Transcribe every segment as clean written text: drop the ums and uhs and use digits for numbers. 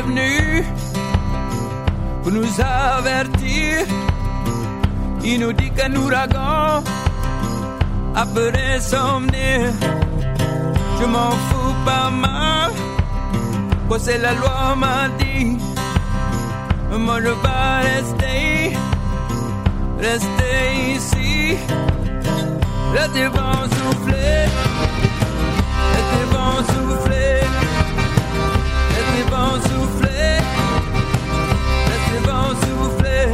venu pour nous avertir. Il nous dit qu'un ouragan après somnir. Je m'en fous pas mal, quoi c'est la loi m'a dit. Moi je vais rester ici. Laissez vent souffler, laissez vent souffler, laissez vent souffler, laissez vent souffler.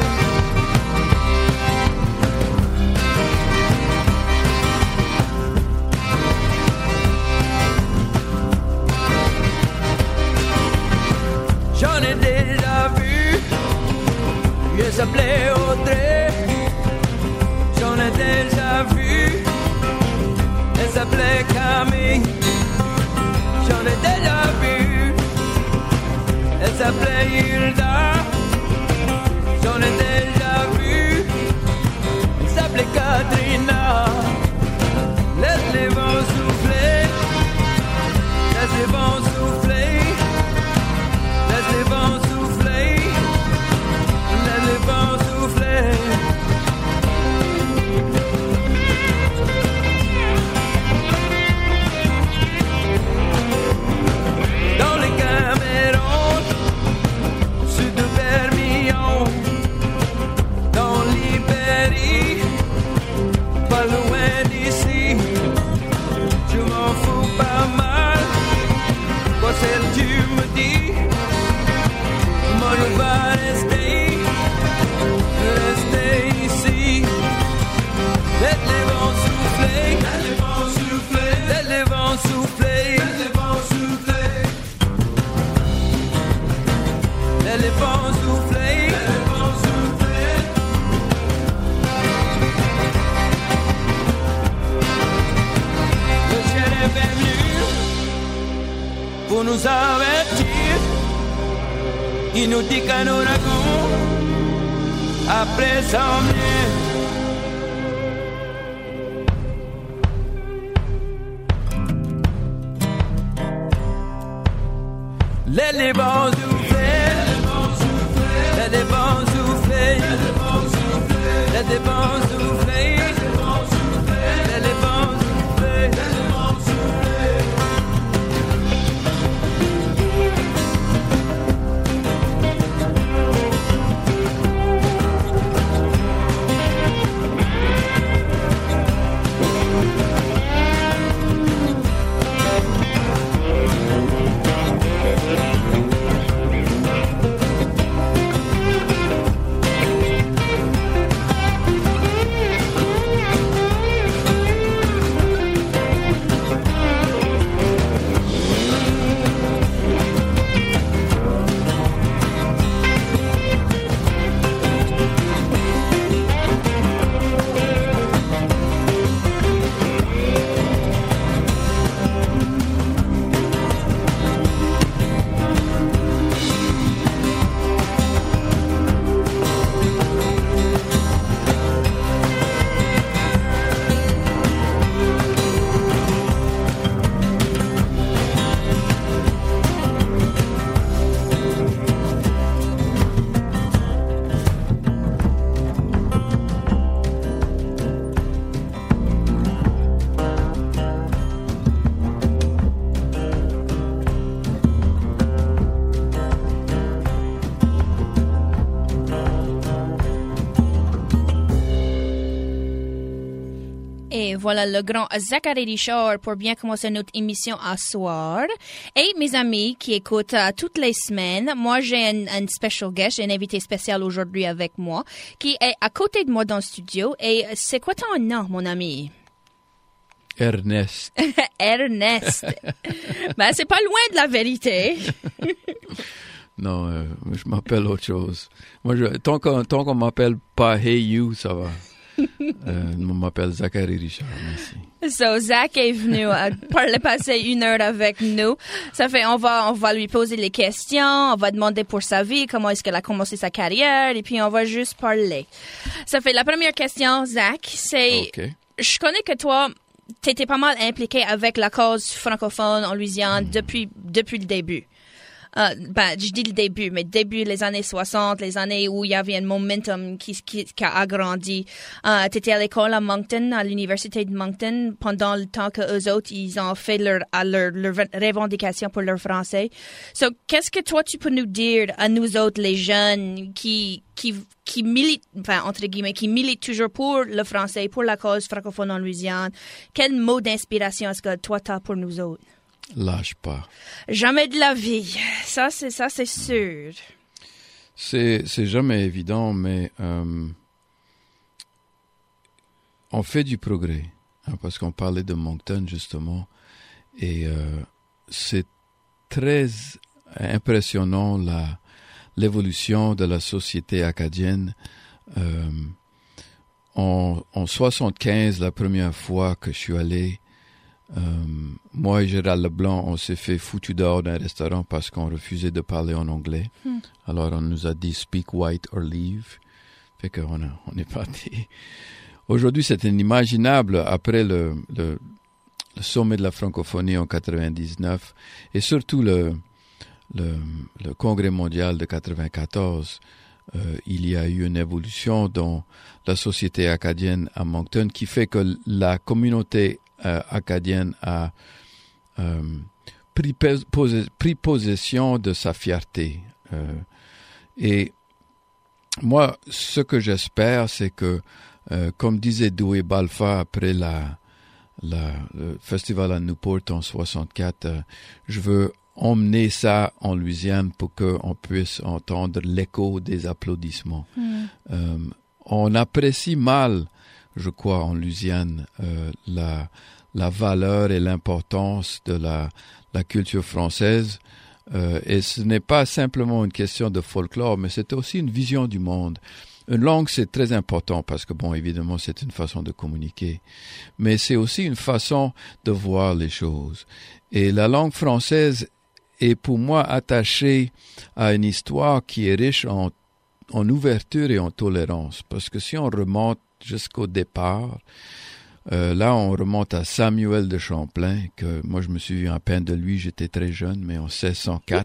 J'en ai déjà vu, il s'appelait Audrey. J'en ai déjà vu, elle s'appelait Camille. J'en ai déjà vu, elle s'appelait Hilda. J'en ai déjà vu, elle s'appelait Katrina. Laisse les vents souffler, laisse les vents souffler, laisse les vents souffler, laisse les vents souffler. Dans les Camerons, sud de Permillon, dans l'Ibérie, pas loin d'ici. Je m'en fous pas mal, quoi celle tu me dis. Moi je vais rester ici. Laisse les vents souffler, laisse les vents souffler, laisse les vents souffler, laisse les vents souffler, laisse les vents souffler, laisse les vents souffler. Le ciel est venu pour nous avertir. Il nous dit qu'un ouragan après s'en vient. Laisse les vents souffler, laisse les vents souffler, laisse les vents souffler, laisse les vents souffler, laisse les vents souffler, laisse les vents souffler, laisse les vents souffler. Et voilà le grand Zachary Richard pour bien commencer notre émission à soir. Et mes amis qui écoutent toutes les semaines, moi j'ai un special guest, j'ai un invité spécial aujourd'hui avec moi, qui est à côté de moi dans le studio. Et c'est quoi ton nom, mon ami? Ernest. Ernest. Ben, c'est pas loin de la vérité. Non, je m'appelle autre chose. Moi, tant qu'on m'appelle pas Hey You, ça va. Je m'appelle Zachary Richard, merci. So, Zach est venu passer 1 heure avec nous. Ça fait, on va lui poser les questions, on va demander pour sa vie, comment est-ce qu'elle a commencé sa carrière, et puis on va juste parler. Ça fait, la première question, Zach, c'est, okay. Je connais que toi, t'étais pas mal impliqué avec la cause francophone en Louisiane depuis le début. je dis le début, mais début les années 60, les années où il y avait un momentum qui a agrandi. T'étais à l'école à Moncton, à l'université de Moncton, pendant le temps que eux autres, ils ont fait leur revendication pour leur français. So, qu'est-ce que toi, tu peux nous dire à nous autres, les jeunes, qui militent, entre guillemets, qui militent toujours pour le français, pour la cause francophone en Louisiane? Quel mot d'inspiration est-ce que toi, t'as pour nous autres? Lâche pas. Jamais de la vie. Ça, c'est sûr. C'est jamais évident, mais on fait du progrès. Hein, parce qu'on parlait de Moncton, justement. Et c'est très impressionnant l'évolution de la société acadienne. En 75, la première fois que je suis allé, moi et Gérald Leblanc, on s'est fait foutu dehors d'un restaurant parce qu'on refusait de parler en anglais. Alors on nous a dit « speak white or leave ». Fait qu'on est parti. Aujourd'hui, c'est inimaginable après le sommet de la francophonie en 99 et surtout le congrès mondial de 94. Il y a eu une évolution dans la société acadienne à Moncton qui fait que la communauté acadienne a pris possession de sa fierté. Et moi, ce que j'espère, c'est que, comme disait Doué Balfa après le festival à Newport en 64, je veux emmener ça en Louisiane pour qu'on puisse entendre l'écho des applaudissements. On apprécie mal, je crois, en Louisiane, la valeur et l'importance de la culture française. Et ce n'est pas simplement une question de folklore, mais c'est aussi une vision du monde. Une langue, c'est très important parce que, bon, évidemment, c'est une façon de communiquer. Mais c'est aussi une façon de voir les choses. Et la langue française est pour moi attachée à une histoire qui est riche en ouverture et en tolérance. Parce que si on remonte jusqu'au départ, là, on remonte à Samuel de Champlain, que moi, je me souviens à peine de lui, j'étais très jeune, mais en 1604.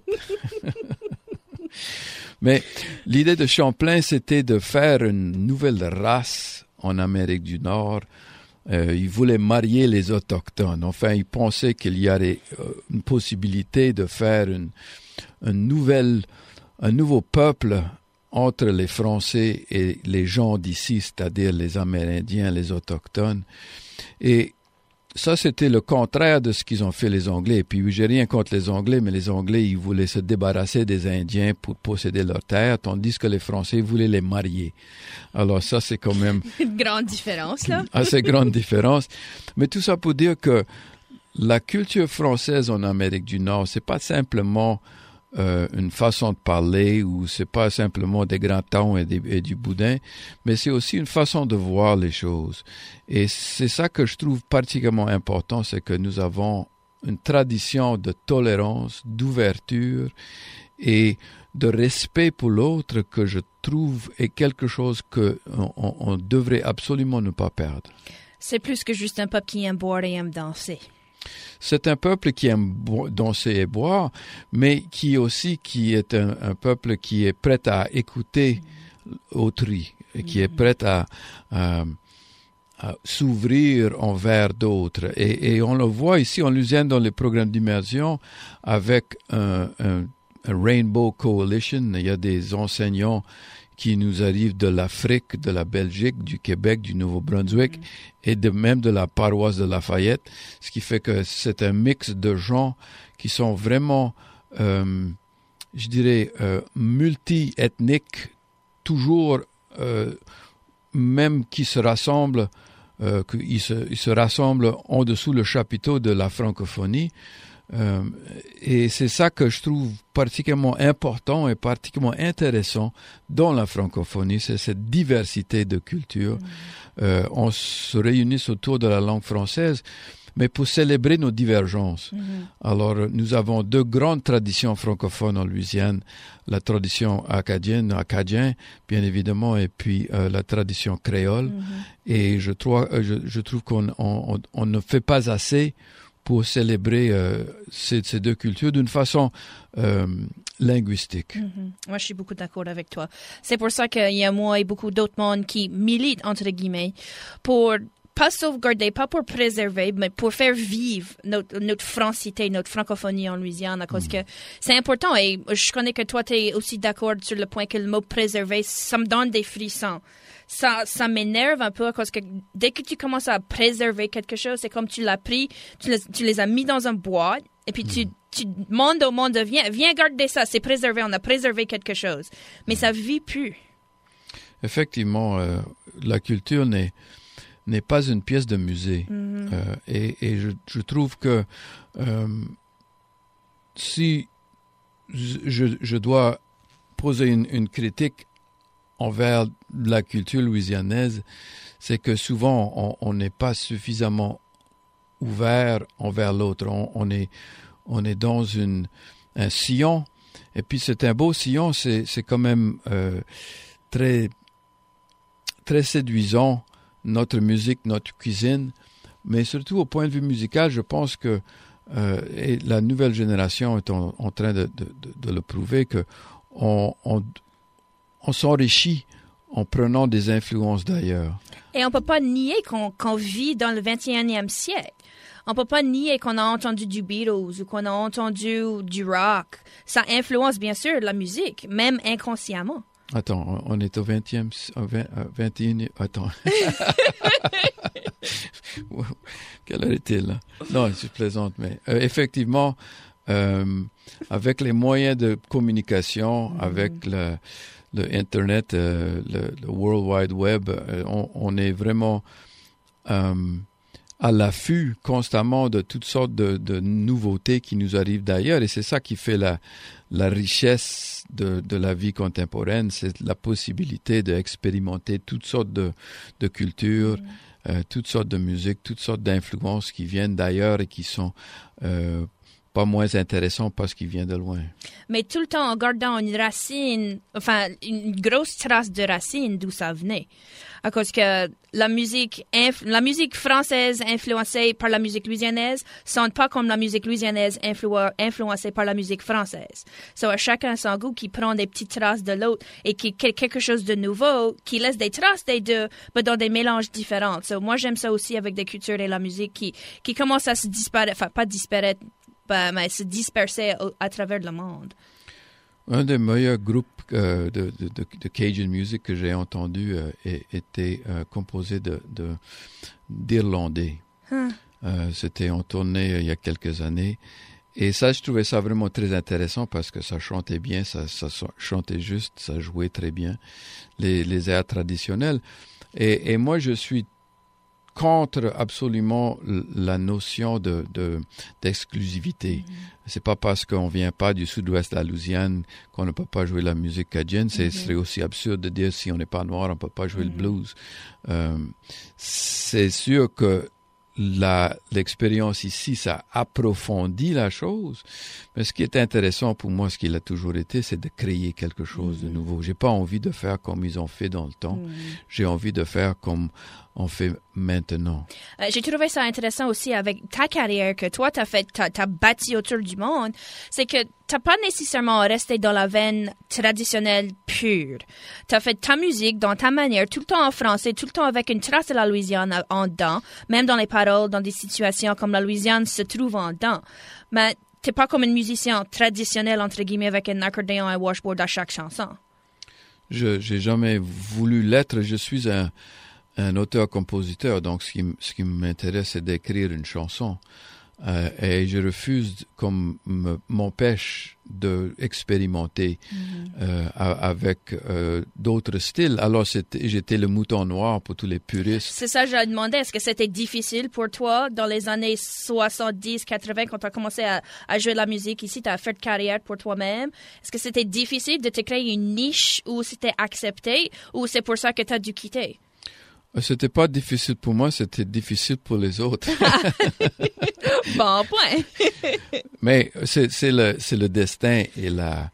Mais l'idée de Champlain, c'était de faire une nouvelle race en Amérique du Nord. Il voulait marier les Autochtones. Enfin, il pensait qu'il y avait une possibilité de faire un nouveau peuple entre les Français et les gens d'ici, c'est-à-dire les Amérindiens, les Autochtones. Et ça, c'était le contraire de ce qu'ils ont fait les Anglais. Et puis, j'ai rien contre les Anglais, mais les Anglais, ils voulaient se débarrasser des Indiens pour posséder leurs terres, tandis que les Français voulaient les marier. Alors ça, c'est quand même... Une grande différence, là. Assez grande différence. Mais tout ça pour dire que la culture française en Amérique du Nord, c'est pas simplement une façon de parler ou c'est pas simplement des grands tons et du boudin, mais c'est aussi une façon de voir les choses. Et c'est ça que je trouve particulièrement important, c'est que nous avons une tradition de tolérance, d'ouverture et de respect pour l'autre que je trouve est quelque chose que on devrait absolument ne pas perdre. C'est plus que juste un peuple qui aime boire et aime danser. C'est un peuple qui aime danser et boire, mais qui est un peuple qui est prêt à écouter autrui, et qui est prêt à s'ouvrir envers d'autres. Et on le voit ici en Louisiane dans les programmes d'immersion avec un Rainbow Coalition. Il y a des enseignants qui nous arrivent de l'Afrique, de la Belgique, du Québec, du Nouveau-Brunswick et même de la paroisse de Lafayette, ce qui fait que c'est un mix de gens qui sont vraiment, je dirais, multi-ethniques, toujours, même qui se rassemblent, ils se rassemblent en dessous le chapiteau de la francophonie. Et c'est ça que je trouve particulièrement important et particulièrement intéressant dans la francophonie, c'est cette diversité de cultures. On se réunit autour de la langue française, mais pour célébrer nos divergences. Alors, nous avons deux grandes traditions francophones en Louisiane, la tradition acadien, bien évidemment, et puis la tradition créole. Et je trouve qu'on ne fait pas assez pour célébrer ces deux cultures d'une façon linguistique. Moi, je suis beaucoup d'accord avec toi. C'est pour ça qu'il y a moi et beaucoup d'autres mondes qui militent, entre guillemets, pour pas sauvegarder, pas pour préserver, mais pour faire vivre notre francité, notre francophonie en Louisiane, à cause que c'est important. Et je connais que toi, tu es aussi d'accord sur le point que le mot préserver, ça me donne des frissons. Ça m'énerve un peu, parce que dès que tu commences à préserver quelque chose, c'est comme tu l'as pris, tu les as mis dans un boîte, et puis tu demandes au monde, viens garder ça, c'est préservé, on a préservé quelque chose. Mais ça vit plus. Effectivement, la culture n'est pas une pièce de musée. Et je trouve que si je dois poser une critique envers la culture louisianaise, c'est que souvent on n'est pas suffisamment ouvert envers l'autre. On est dans un sillon, et puis c'est un beau sillon, c'est quand même très, très séduisant, notre musique, notre cuisine, mais surtout au point de vue musical, je pense que et la nouvelle génération est en train de le prouver, que on s'enrichit en prenant des influences d'ailleurs. Et on peut pas nier qu'on vit dans le 21e siècle. On peut pas nier qu'on a entendu du Beatles ou qu'on a entendu du rock. Ça influence bien sûr la musique, même inconsciemment. Attends, on est au 21e... Attends. Quelle heure est-il, là? Non, je plaisante, mais effectivement, avec les moyens de communication, avec le Internet, le World Wide Web, on est vraiment à l'affût constamment de toutes sortes de nouveautés qui nous arrivent d'ailleurs, et c'est ça qui fait la richesse de la vie contemporaine, c'est la possibilité d'expérimenter toutes sortes de cultures, toutes sortes de musiques, toutes sortes d'influences qui viennent d'ailleurs et qui sont pas moins intéressants parce qu'ils viennent de loin. Mais tout le temps en gardant une racine, enfin une grosse trace de racine d'où ça venait. À cause que la musique française influencée par la musique louisianaise sonne pas comme la musique louisianaise influencée par la musique française. So, à chacun son goût qui prend des petites traces de l'autre et qui quelque chose de nouveau, qui laisse des traces des deux, mais dans des mélanges différents. So, moi, j'aime ça aussi avec des cultures et la musique qui commence à se disparaître, enfin pas disparaître, mais se disperser à travers le monde. Un des meilleurs groupes de Cajun music que j'ai entendu était composé d'Irlandais. C'était en tournée il y a quelques années. Et ça, je trouvais ça vraiment très intéressant parce que ça chantait bien, ça chantait juste, ça jouait très bien les airs traditionnels. Et moi, je suis contre absolument la notion d'exclusivité. C'est pas parce qu'on vient pas du sud-ouest de la Louisiane qu'on ne peut pas jouer la musique cajun. Ce serait aussi absurde de dire si on n'est pas noir, on peut pas jouer le blues. C'est sûr que l'expérience ici, ça approfondit la chose. Mais ce qui est intéressant pour moi, ce qu'il a toujours été, c'est de créer quelque chose de nouveau. J'ai pas envie de faire comme ils ont fait dans le temps. J'ai envie de faire comme on fait maintenant. J'ai trouvé ça intéressant aussi avec ta carrière que toi, t'as bâti autour du monde. C'est que t'as pas nécessairement resté dans la veine traditionnelle pure. T'as fait ta musique dans ta manière, tout le temps en français, tout le temps avec une trace de la Louisiane en dedans, même dans les paroles, dans des situations comme la Louisiane se trouve en dedans. Mais t'es pas comme un musicien traditionnel, entre guillemets, avec un accordéon et un washboard à chaque chanson. J'ai jamais voulu l'être. Je suis un auteur-compositeur, donc ce qui m'intéresse, c'est d'écrire une chanson. Et je refuse, comme m'empêche d'expérimenter avec d'autres styles. Alors, j'étais le mouton noir pour tous les puristes. C'est ça, je demandais, est-ce que c'était difficile pour toi dans les années 70, 80, quand tu as commencé à jouer de la musique ici, tu as fait de carrière pour toi-même? Est-ce que c'était difficile de te créer une niche où c'était accepté, ou c'est pour ça que tu as dû quitter? C'était pas difficile pour moi, c'était difficile pour les autres. Bon point. Mais c'est le destin et la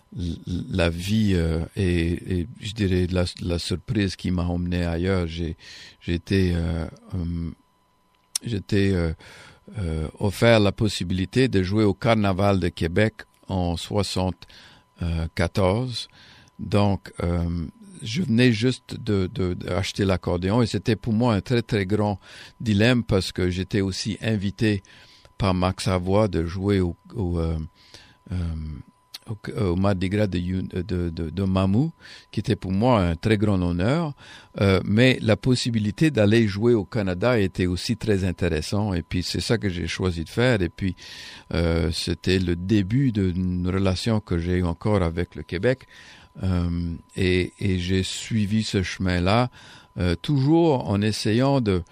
vie et je dirais la surprise qui m'a emmené ailleurs. J'étais offert la possibilité de jouer au Carnaval de Québec en 74. Donc, je venais juste d'acheter l'accordéon et c'était pour moi un très, très grand dilemme parce que j'étais aussi invité par Max Savoie de jouer au Mardi Gras de Mamou, qui était pour moi un très grand honneur. Mais la possibilité d'aller jouer au Canada était aussi très intéressant. Et puis, c'est ça que j'ai choisi de faire. Et puis, c'était le début d'une relation que j'ai encore avec le Québec. Et j'ai suivi ce chemin-là, toujours en essayant de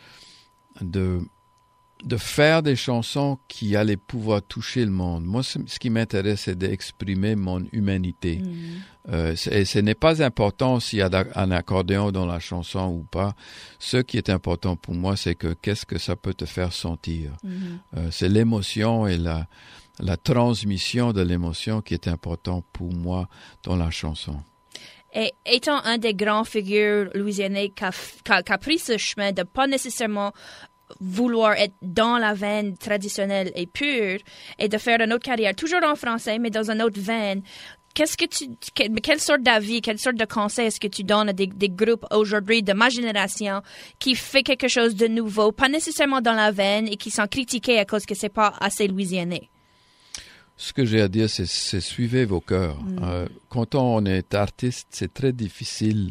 faire des chansons qui allaient pouvoir toucher le monde. Moi, ce qui m'intéresse, c'est d'exprimer mon humanité. Et ce n'est pas important s'il y a un accordéon dans la chanson ou pas. Ce qui est important pour moi, c'est que qu'est-ce que ça peut te faire sentir. C'est l'émotion et la transmission de l'émotion qui est important pour moi dans la chanson. Et étant un des grands figures louisianais qui a pris ce chemin de pas nécessairement vouloir être dans la veine traditionnelle et pure et de faire une autre carrière, toujours en français, mais dans une autre veine, quelle sorte d'avis, quelle sorte de conseil est-ce que tu donnes à des groupes aujourd'hui de ma génération qui fait quelque chose de nouveau, pas nécessairement dans la veine et qui sont critiqués à cause que c'est pas assez louisianais? Ce que j'ai à dire, c'est suivez vos cœurs. Quand on est artiste, c'est très difficile.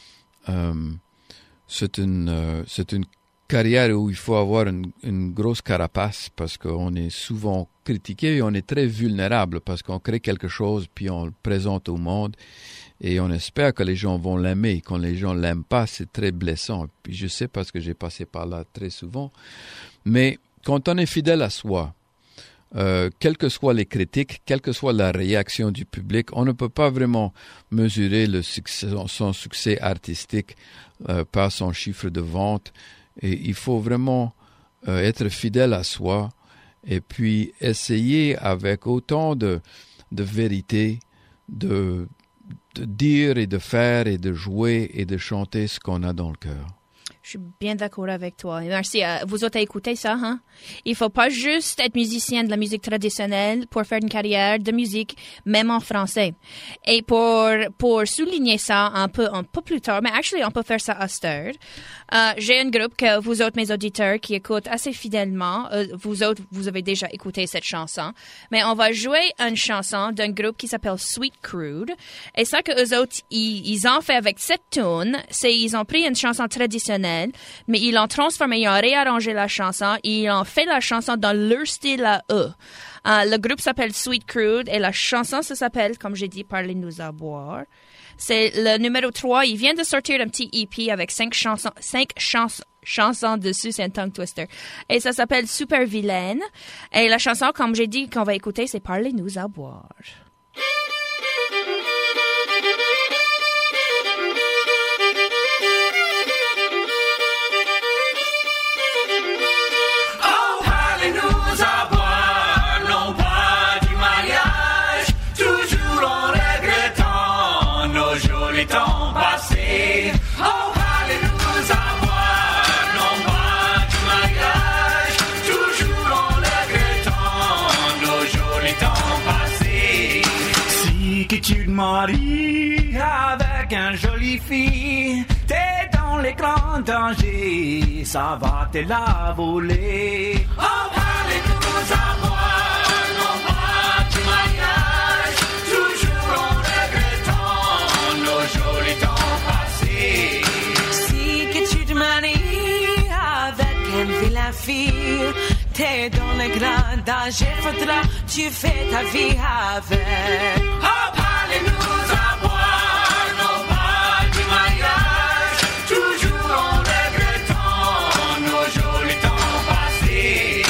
C'est une carrière où il faut avoir une grosse carapace parce qu'on est souvent critiqué et on est très vulnérable parce qu'on crée quelque chose puis on le présente au monde et on espère que les gens vont l'aimer. Quand les gens l'aiment pas, c'est très blessant. Puis je sais parce que j'ai passé par là très souvent. Mais quand on est fidèle à soi, quelles que soient les critiques, quelle que soit la réaction du public, on ne peut pas vraiment mesurer son succès artistique par son chiffre de vente. Et il faut vraiment être fidèle à soi et puis essayer avec autant de vérité de dire et de faire et de jouer et de chanter ce qu'on a dans le cœur. Je suis bien d'accord avec toi. Merci. Vous autres écoutez ça, hein? Il faut pas juste être musicien de la musique traditionnelle pour faire une carrière de musique, même en français. Et pour souligner ça un peu plus tard, mais actually, on peut faire ça à cette heure. J'ai un groupe que vous autres, mes auditeurs, qui écoutent assez fidèlement. Vous autres, vous avez déjà écouté cette chanson. Mais on va jouer une chanson d'un groupe qui s'appelle Sweet Crude. Et ça que eux autres, ils ont fait avec cette tune, c'est ils ont pris une chanson traditionnelle, mais ils l'ont transformée, ils ont réarrangé la chanson, ils ont fait la chanson dans leur style à eux. Le groupe s'appelle Sweet Crude et la chanson, ça s'appelle, comme j'ai dit, Parlez-nous à boire. C'est le numéro 3. Il vient de sortir un petit EP avec 5 chansons dessus. C'est un tongue twister. Et ça s'appelle Super Vilaine. Et la chanson, comme j'ai dit, qu'on va écouter, c'est Parlez-nous à boire. Temps passé, oh, parlez-nous à boire, non pas du mariage, toujours en regrettant nos jolis temps passés. Si que tu te maries avec un joli fille, t'es dans les grands dangers, ça va te la voler. Oh, parlez-nous à boire, non pas du mariage, toujours en joli temps passé. Si que tu te maries avec une vilaine fille, t'es dans le grand danger, faudra tu fais ta vie avec. Oh, parlez-nous à boire, non pas du mariage, toujours en regrettant nos jolis temps passés.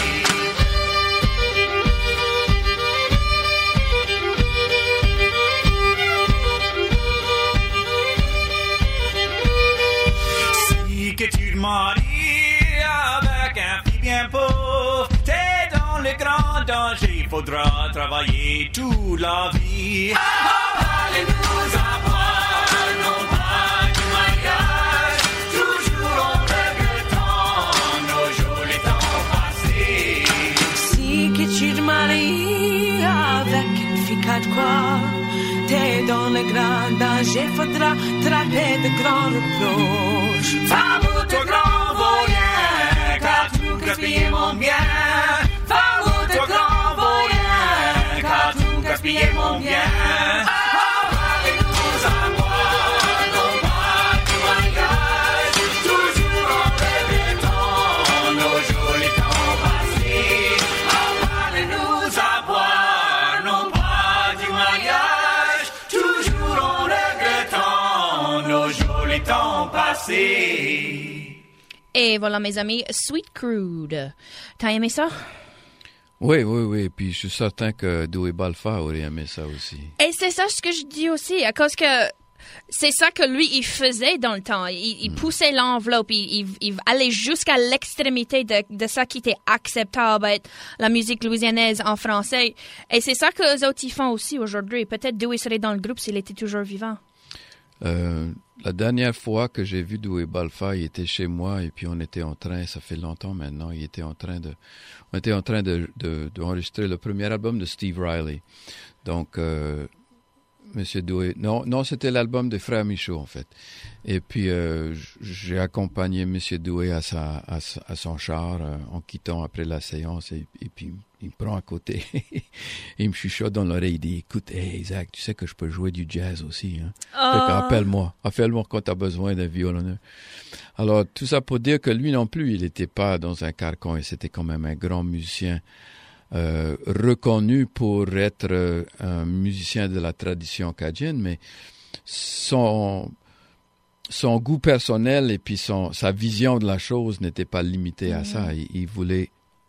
Que tu te maries avec un fille bien pauvre, t'es dans le grand danger, il faudra travailler toute la vie. Parlez-nous à boire, non pas du mariage, toujours en regrettant nos jolis temps passés. t'es dans le grand danger, faudra trapper de grands reproches. Fais-moi ton grand voyant, car tout gaspille mon bien. Fais-moi ton grand voyant, car tout gaspille mon bien. Parlez-nous à moi, non pas du mariage, toujours en regrettant nos jolis temps passés. Parlez-nous à boire, non pas du mariage, toujours en regrettant nos jolis temps passés. Et voilà, mes amis, Sweet Crude. T'as aimé ça? Oui. Puis je suis certain que Doué Balfa aurait aimé ça aussi. Et c'est ça ce que je dis aussi, à cause que c'est ça que lui, il faisait dans le temps. Il poussait l'enveloppe, il allait jusqu'à l'extrémité de ça qui était acceptable, être la musique louisianaise en français. Et c'est ça que les autres ils font aussi aujourd'hui. Peut-être Doué serait dans le groupe s'il était toujours vivant. La dernière fois que j'ai vu Doué Balfa, il était chez moi et puis on était en train, ça fait longtemps maintenant, on était en train d'enregistrer le premier album de Steve Riley. Donc, Monsieur Doué, non, c'était l'album des Frères Michaud en fait. Et puis j'ai accompagné Monsieur Doué à son char en quittant après la séance et puis il me prend à côté, il me chuchote dans l'oreille, il dit écoute, hey Isaac, tu sais que je peux jouer du jazz aussi, hein. Appelle-moi quand t'as besoin d'un violonneux. Alors tout ça pour dire que lui non plus, il n'était pas dans un carcan et c'était quand même un grand musicien. Reconnu pour être un musicien de la tradition acadienne, mais son goût personnel et puis sa vision de la chose n'était pas limitée à ça. Il voulait,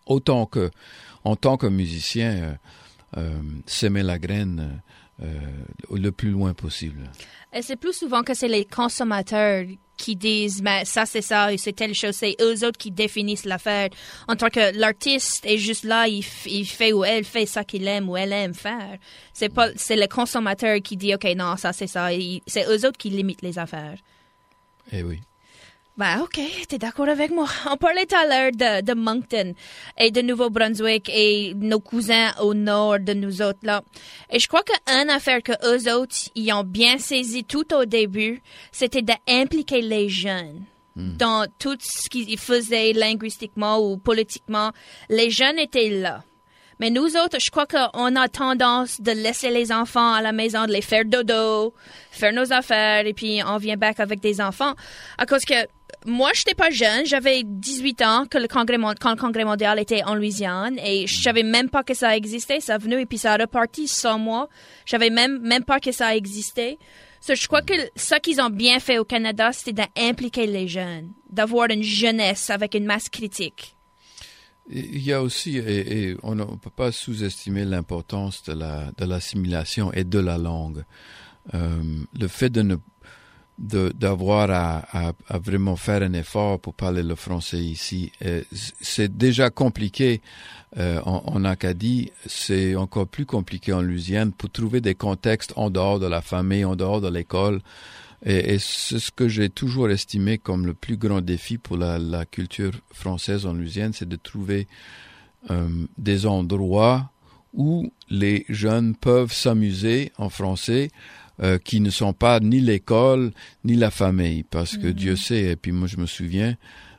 en tant que musicien, semer la graine le plus loin possible. Et c'est plus souvent que c'est les consommateurs qui disent mais ça c'est ça et c'est telle chose, c'est eux autres qui définissent l'affaire en tant que l'artiste est juste là, il fait ou elle fait ça qu'il aime ou elle aime faire. C'est le consommateur qui dit ok non ça c'est ça, c'est eux autres qui limitent les affaires. Eh oui. Ben, ok, t'es d'accord avec moi. On parlait tout à l'heure de Moncton et de Nouveau-Brunswick et nos cousins au nord de nous autres, là. Et je crois qu'une affaire que eux autres, ils ont bien saisi tout au début, c'était d'impliquer les jeunes dans tout ce qu'ils faisaient linguistiquement ou politiquement. Les jeunes étaient là. Mais nous autres, je crois qu'on a tendance de laisser les enfants à la maison, de les faire dodo, faire nos affaires, et puis on vient back avec des enfants. À cause que moi, je n'étais pas jeune, j'avais 18 ans quand le Congrès mondial était en Louisiane, et je savais même pas que ça existait, ça venait, et puis ça a reparti sans moi. Je savais même pas que ça existait. So, je crois que ce qu'ils ont bien fait au Canada, c'était d'impliquer les jeunes, d'avoir une jeunesse avec une masse critique. Il y a aussi, et on ne peut pas sous-estimer l'importance de l'assimilation et de la langue. Le fait d'avoir à vraiment faire un effort pour parler le français ici, c'est déjà compliqué en Acadie, c'est encore plus compliqué en Louisiane pour trouver des contextes en dehors de la famille, en dehors de l'école. Et c'est ce que j'ai toujours estimé comme le plus grand défi pour la culture française en Louisiane, c'est de trouver des endroits où les jeunes peuvent s'amuser en français, qui ne sont pas ni l'école ni la famille, parce que Dieu sait, et puis moi je me souviens,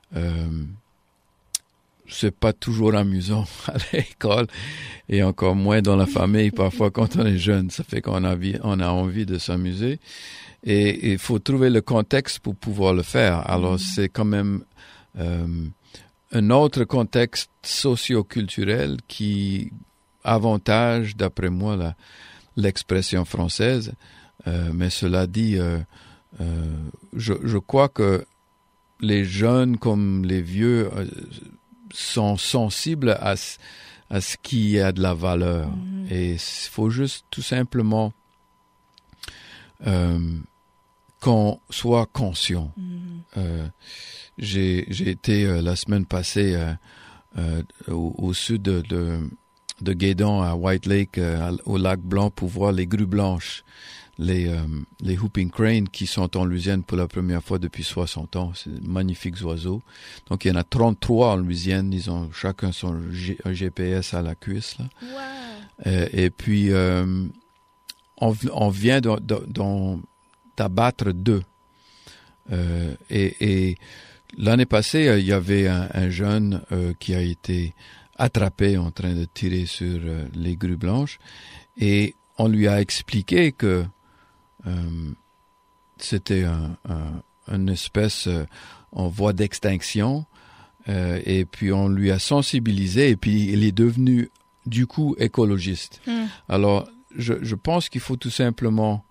c'est pas toujours amusant à l'école et encore moins dans la famille parfois quand on est jeune. Ça fait qu'on a envie de s'amuser. Et il faut trouver le contexte pour pouvoir le faire. Alors, c'est quand même un autre contexte socio-culturel qui avantage, d'après moi, l'expression française. Mais cela dit, je crois que les jeunes comme les vieux sont sensibles à ce qui a de la valeur. Et il faut juste tout simplement qu'on soit conscient. J'ai été la semaine passée au sud de Guédon à White Lake, au lac Blanc, pour voir les grues blanches, les whooping cranes qui sont en Louisiane pour la première fois depuis 60 ans. C'est de magnifiques oiseaux. Donc il y en a 33 en Louisiane. Ils ont chacun son GPS à la cuisse, là. Wow. Et puis on vient d'abattre 2. Et l'année passée, il y avait un jeune qui a été attrapé en train de tirer sur les grues blanches, et on lui a expliqué que c'était une espèce en voie d'extinction, et puis on lui a sensibilisé, et puis il est devenu du coup écologiste. Alors je pense qu'il faut tout simplement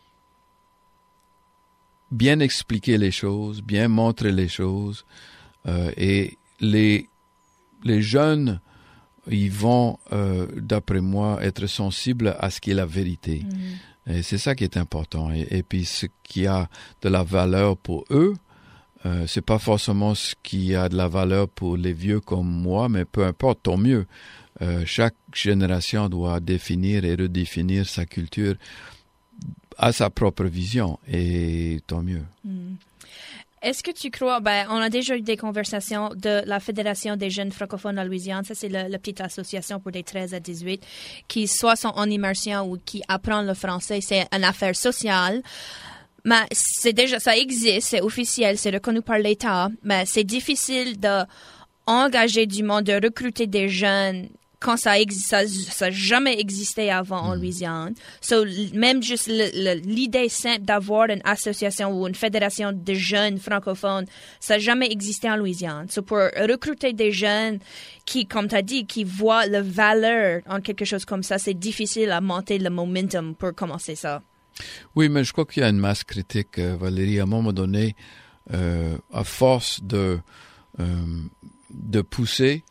bien expliquer les choses, bien montrer les choses, et les jeunes, ils vont, d'après moi, être sensibles à ce qui est la vérité. Et c'est ça qui est important. Et puis ce qui a de la valeur pour eux, c'est pas forcément ce qui a de la valeur pour les vieux comme moi, mais peu importe, tant mieux. Chaque génération doit définir et redéfinir sa culture à sa propre vision, et tant mieux. Est-ce que tu crois, on a déjà eu des conversations de la Fédération des jeunes francophones de Louisiane, ça c'est la petite association pour des 13 à 18, qui soit sont en immersion ou qui apprennent le français, c'est une affaire sociale. Mais c'est déjà, ça existe, c'est officiel, c'est reconnu par l'État, mais c'est difficile d'engager du monde, de recruter des jeunes quand ça n'a jamais existé avant en Louisiane. So, même juste l'idée simple d'avoir une association ou une fédération de jeunes francophones, ça n'a jamais existé en Louisiane. So, pour recruter des jeunes qui, comme tu as dit, qui voient la valeur en quelque chose comme ça, c'est difficile à monter le momentum pour commencer ça. Oui, mais je crois qu'il y a une masse critique, Valérie, à un moment donné, à force de pousser,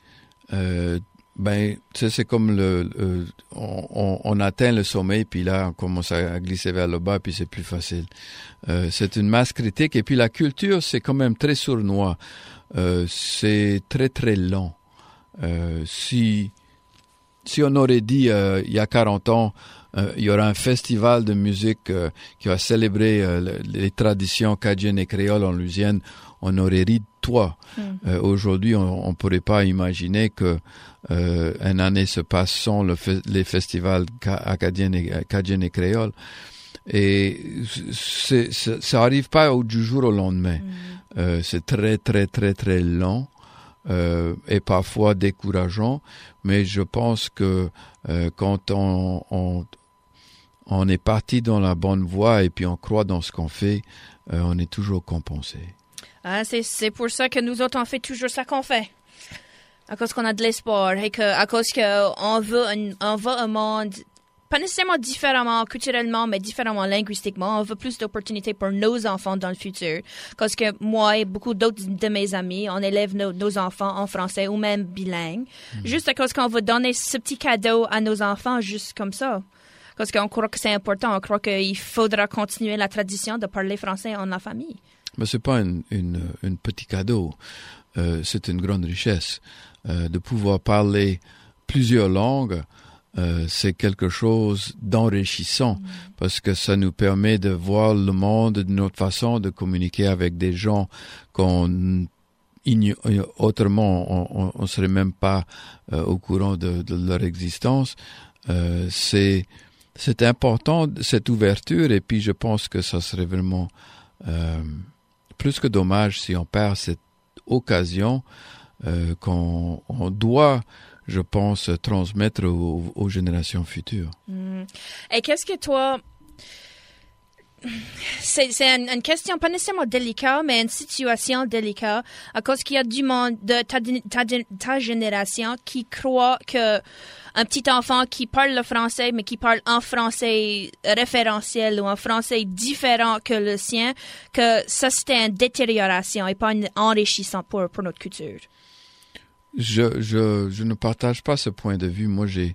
c'est comme on atteint le sommet, puis là, on commence à glisser vers le bas, puis c'est plus facile. C'est une masse critique, et puis la culture, c'est quand même très sournois. C'est très, très lent. Si on aurait dit, il y a 40 ans, il y aura un festival de musique qui va célébrer les traditions cajun et créoles en Louisiane, on aurait ri de toi. Aujourd'hui, on pourrait pas imaginer que une année se passe sans les festivals acadiens et cajun et créoles. Et ça arrive pas du jour au lendemain. C'est très, très, très, très lent. Et parfois décourageant, mais je pense que quand on est parti dans la bonne voie et puis on croit dans ce qu'on fait, on est toujours compensé. Ah, c'est pour ça que nous autres, on fait toujours ça qu'on fait. À cause qu'on a de l'espoir et à cause qu'on veut un monde pas nécessairement différemment culturellement, mais différemment linguistiquement. On veut plus d'opportunités pour nos enfants dans le futur. Parce que moi et beaucoup d'autres de mes amis, on élève nos enfants en français ou même bilingue. Juste à cause qu'on veut donner ce petit cadeau à nos enfants juste comme ça. Parce qu'on croit que c'est important. On croit qu'il faudra continuer la tradition de parler français en la famille. Mais c'est pas un petit cadeau. C'est une grande richesse. De pouvoir parler plusieurs langues, c'est quelque chose d'enrichissant parce que ça nous permet de voir le monde d'une autre façon, de communiquer avec des gens qu'on autrement on serait même pas au courant de leur existence. C'est important cette ouverture, et puis je pense que ça serait vraiment plus que dommage si on perd cette occasion qu'on doit, je pense, transmettre aux générations futures. Et qu'est-ce que toi... C'est une question pas nécessairement délicate, mais une situation délicate, à cause qu'il y a du monde de ta génération qui croit que un petit enfant qui parle le français, mais qui parle en français référentiel ou en français différent que le sien, que ça c'était une détérioration et pas un enrichissant pour notre culture. Je ne partage pas ce point de vue. Moi, j'ai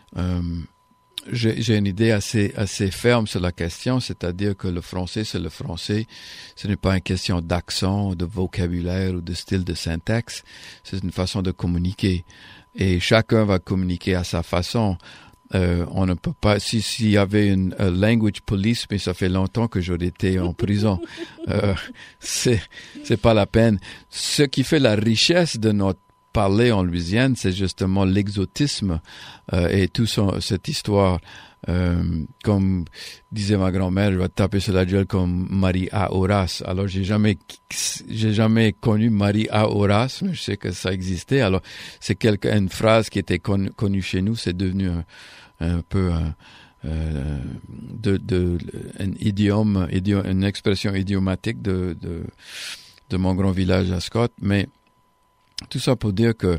une idée assez ferme sur la question, c'est-à-dire que le français, c'est le français. Ce n'est pas une question d'accent, de vocabulaire ou de style de syntaxe. C'est une façon de communiquer. Et chacun va communiquer à sa façon. On ne peut pas, s'il y avait une language police, mais ça fait longtemps que j'aurais été en prison. C'est pas la peine. Ce qui fait la richesse de notre parler en Louisiane, c'est justement l'exotisme et tout cette histoire. Comme disait ma grand-mère, je vais te taper sur la gueule comme Marie-A. Horace. Alors, j'ai jamais connu Marie-A. Horace, mais je sais que ça existait. Alors, c'est une phrase qui était connue chez nous. C'est devenu un peu un idiome, une expression idiomatique de mon grand village à Scott. Mais tout ça pour dire que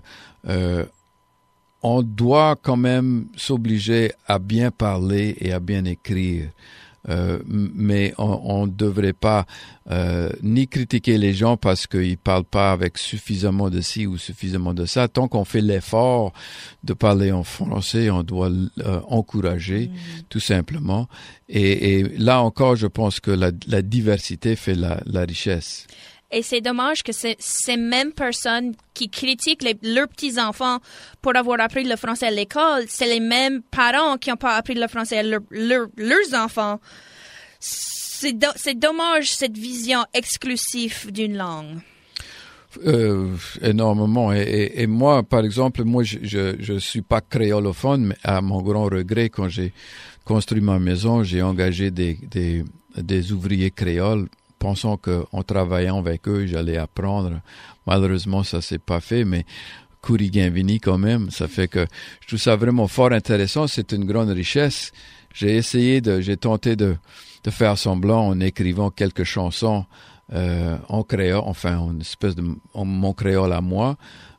on doit quand même s'obliger à bien parler et à bien écrire. Mais on ne devrait pas ni critiquer les gens parce qu'ils parlent pas avec suffisamment de ci ou suffisamment de ça. Tant qu'on fait l'effort de parler en français, on doit encourager tout simplement. Et là encore, je pense que la diversité fait la richesse. Et c'est dommage que ces mêmes personnes qui critiquent leurs petits-enfants pour avoir appris le français à l'école, c'est les mêmes parents qui n'ont pas appris le français à leurs enfants. C'est dommage, cette vision exclusive d'une langue. Énormément. Et moi, par exemple, je suis pas créolophone, mais à mon grand regret, quand j'ai construit ma maison, j'ai engagé des ouvriers créoles, pensant qu'en travaillant avec eux, j'allais apprendre. Malheureusement, ça s'est pas fait, mais Kuriganvini quand même, ça fait que je trouve ça vraiment fort intéressant. C'est une grande richesse. J'ai tenté de faire semblant en écrivant quelques chansons en créole, enfin une espèce de mon créole à moi.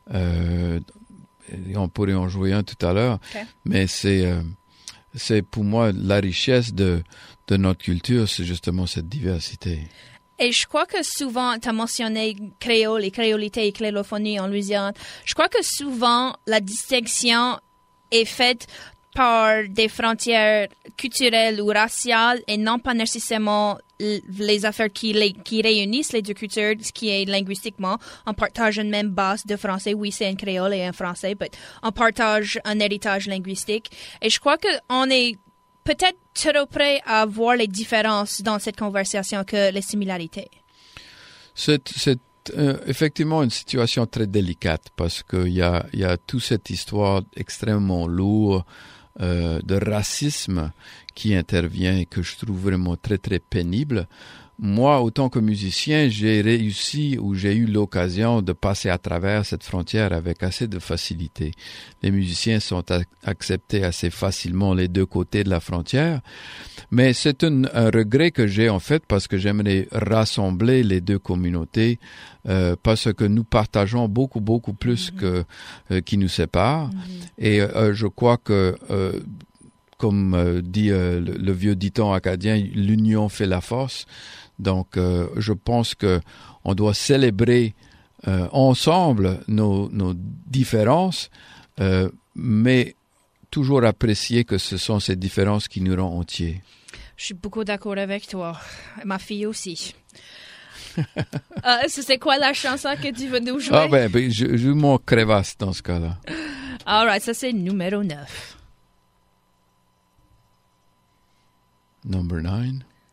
On pourrait en jouer un tout à l'heure, okay. Mais c'est pour moi la richesse de notre culture, c'est justement cette diversité. Et je crois que souvent, tu as mentionné créole et créolité et créolophonie en Louisiane. Je crois que souvent, la distinction est faite par des frontières culturelles ou raciales et non pas nécessairement les affaires qui réunissent les deux cultures, ce qui est linguistiquement. On partage une même base de français. Oui, c'est un créole et un français, mais on partage un héritage linguistique. Et je crois qu'on est peut-être trop près à voir les différences dans cette conversation que les similarités. C'est effectivement une situation très délicate parce qu'il y a toute cette histoire extrêmement lourde de racisme qui intervient et que je trouve vraiment très, très pénible. Moi, autant que musicien, j'ai eu l'occasion de passer à travers cette frontière avec assez de facilité. Les musiciens sont acceptés assez facilement les deux côtés de la frontière, mais c'est un regret que j'ai en fait parce que j'aimerais rassembler les deux communautés parce que nous partageons beaucoup, beaucoup plus qui nous sépare. Et je crois que comme dit le vieux dicton acadien, l'union fait la force. Donc, je pense que on doit célébrer ensemble nos différences, mais toujours apprécier que ce sont ces différences qui nous rendent entiers. Je suis beaucoup d'accord avec toi. Ma fille aussi. C'est quoi la chanson que tu veux nous jouer? Ah ben je joue mon crevasse dans ce cas-là. All right, ça c'est numéro 9. Number 9.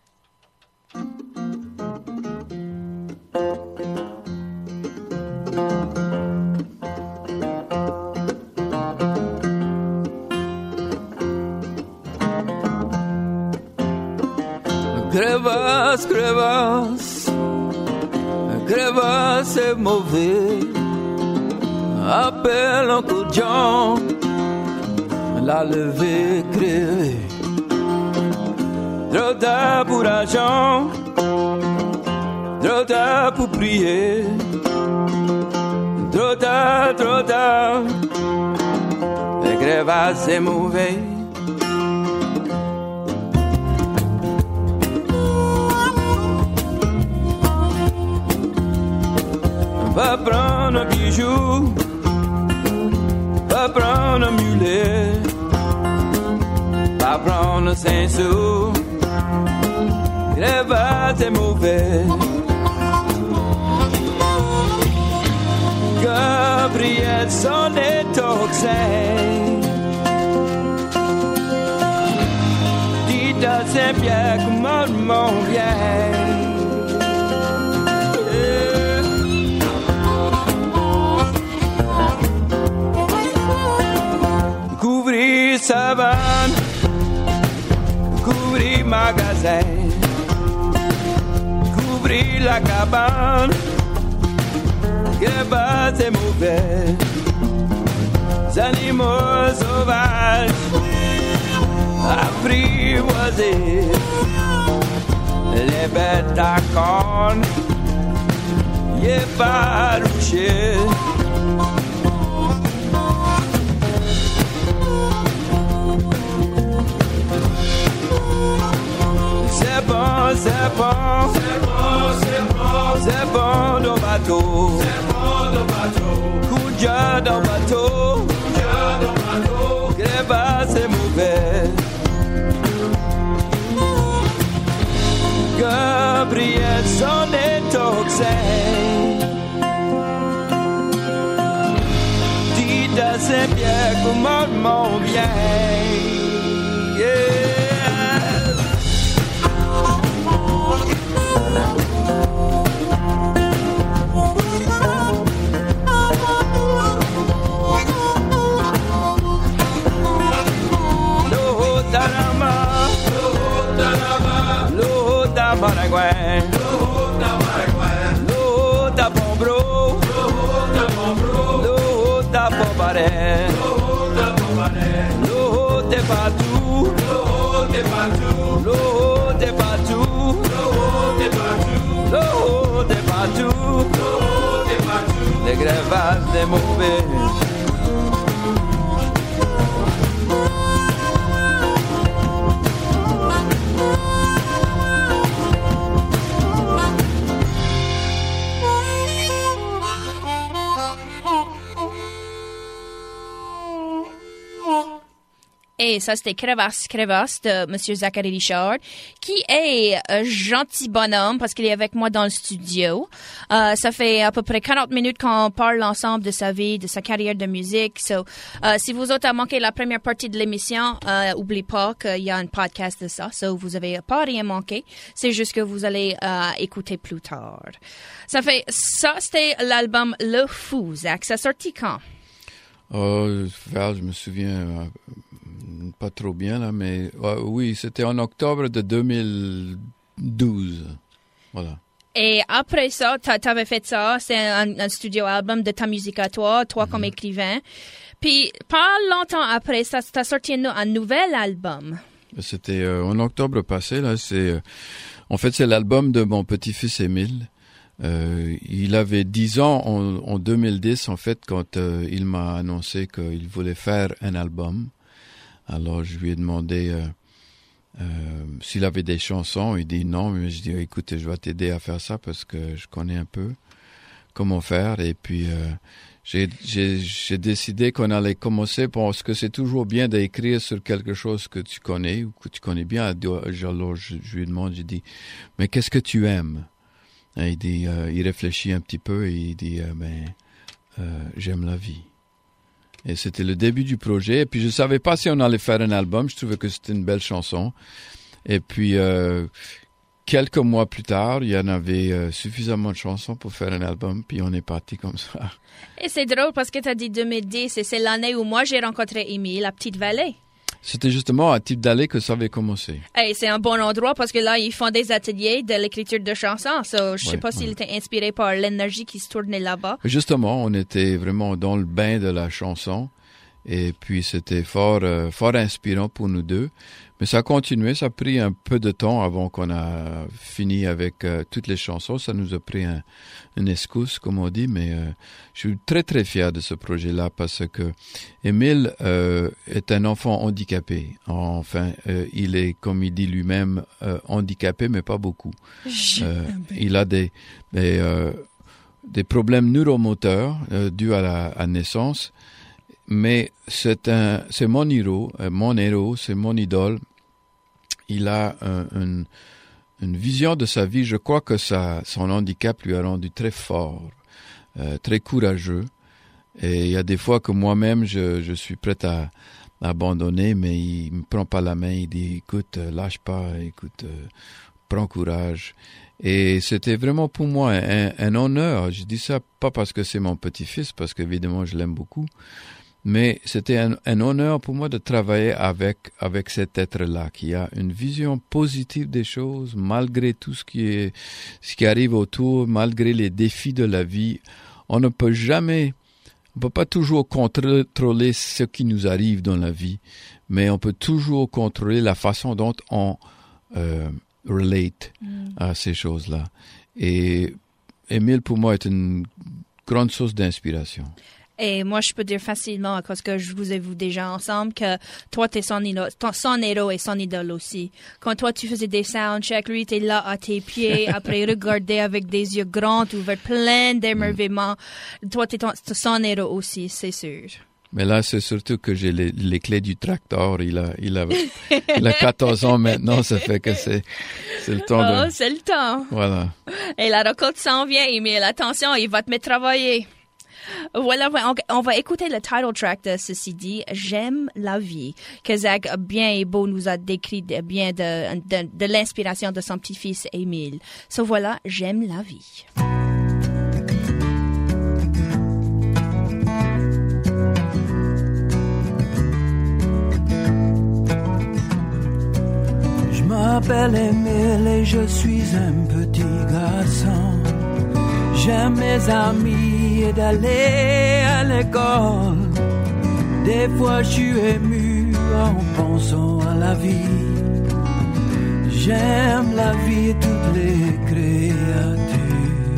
Crevasse, crevasse, crevasse c'est mauvais. Appelle Uncle John, la levée crevée. Trop tard pour l'argent, trop tard pour prier. Trop tard, le crevasse c'est mauvais. Va prendre un bijou, va prendre un mulet, va prendre 5 sous, crevasse c'est mauvais. Gabriel s'en est toxin, dit à Saint-Pierre comment mon bien. magasin, couvrir la cabane, que bas et mauvais, animaux sauvages, apprivoiser les bêtes à cornes, effarouchées. C'est bon, c'est bon, c'est bon, c'est bon, c'est bon dans le bateau, c'est bon dans le bateau, coup de jet dans le bateau, grève c'est mauvais. Gabriel s'en est toxé, dit à Saint-Pierre comment m'en vient, yeah. Paraguay, l'eau da Pombro, l'eau da Pobaré, l'eau de Patou, l'eau de Patou, l'eau de Patou, l'eau de Patou, les grèves des mauvais. Et ça, c'était Crevasse de Monsieur Zachary Richard, qui est un gentil bonhomme parce qu'il est avec moi dans le studio. Ça fait à peu près 40 minutes qu'on parle ensemble de sa vie, de sa carrière de musique. So, si vous autres avez manqué la première partie de l'émission, oubliez pas qu'il y a un podcast de ça. So, vous avez pas rien manqué. C'est juste que vous allez écouter plus tard. Ça, c'était l'album Le Fou, Zach. Ça sortit quand? Je me souviens pas trop bien là, mais oui, c'était en octobre de 2012. Voilà. Et après ça, t'avais fait ça, c'est un studio album de ta musique à toi comme écrivain. Puis pas longtemps après, t'as sorti un nouvel album. C'était en octobre passé là. En fait, c'est l'album de mon petit-fils Émile. Il avait 10 ans en 2010 en fait quand il m'a annoncé qu'il voulait faire un album. Alors je lui ai demandé s'il avait des chansons. Il dit non, mais je dis écoute, je vais t'aider à faire ça parce que je connais un peu comment faire. Et puis j'ai décidé qu'on allait commencer parce que c'est toujours bien d'écrire sur quelque chose que tu connais ou que tu connais bien. Alors je lui demande, j'ai dit mais qu'est-ce que tu aimes? Et il dit, il réfléchit un petit peu et il dit, j'aime la vie. Et c'était le début du projet. Et puis je savais pas si on allait faire un album. Je trouvais que c'était une belle chanson. Et puis quelques mois plus tard, il y en avait suffisamment de chansons pour faire un album. Puis on est parti comme ça. Et c'est drôle parce que tu as dit 2010 et c'est l'année où moi j'ai rencontré Émile à Petite-Vallée. C'était justement à Petite-Vallée que ça avait commencé. Hey, c'est un bon endroit parce que là, ils font des ateliers de l'écriture de chansons. So, je sais pas s'il était inspiré par l'énergie qui se tournait là-bas. Justement, on était vraiment dans le bain de la chanson. Et puis, c'était fort inspirant pour nous deux. Mais ça a continué. Ça a pris un peu de temps avant qu'on a fini avec toutes les chansons. Ça nous a pris une escousse, comme on dit. Mais je suis très, très fier de ce projet-là parce que Émile est un enfant handicapé. Enfin, il est, comme il dit lui-même, handicapé, mais pas beaucoup. Il a des problèmes neuromoteurs dus à la naissance. Mais c'est mon héros, c'est mon idole. Il a une vision de sa vie. Je crois que son handicap lui a rendu très fort, très courageux. Et il y a des fois que moi-même, je suis prêt à abandonner, mais il me prend par la main, il dit, écoute, lâche pas, écoute, prends courage. Et c'était vraiment pour moi un honneur. Je dis ça pas parce que c'est mon petit-fils, parce qu'évidemment, je l'aime beaucoup. Mais c'était un honneur pour moi de travailler avec cet être-là, qui a une vision positive des choses, malgré tout ce qui arrive autour, malgré les défis de la vie. On peut pas toujours contrôler ce qui nous arrive dans la vie, mais on peut toujours contrôler la façon dont on relate à ces choses-là. Et Émile, pour moi, est une grande source d'inspiration. Et moi, je peux dire facilement, parce que je vous ai vu déjà ensemble, que toi, t'es son héros et son idole aussi. Quand toi, tu faisais des soundchecks, lui, t'es là à tes pieds, après regarder avec des yeux grands, ouverts, plein d'émerveillement. Toi, t'es son héros aussi, c'est sûr. Mais là, c'est surtout que j'ai les clés du tracteur. Il a 14 ans maintenant, ça fait que c'est le temps de... Oh, c'est le temps. Voilà. Et la récolte s'en vient, Émile. Attention, il va te mettre travailler. Voilà, on va écouter le title track de ceci dit, J'aime la vie, que Zach bien et beau nous a décrit bien de l'inspiration de son petit-fils Émile. So voilà, J'aime la vie. Je m'appelle Émile et je suis un petit garçon. J'aime mes amis et d'aller à l'école. Des fois je suis ému en pensant à la vie. J'aime la vie et toutes les créatures.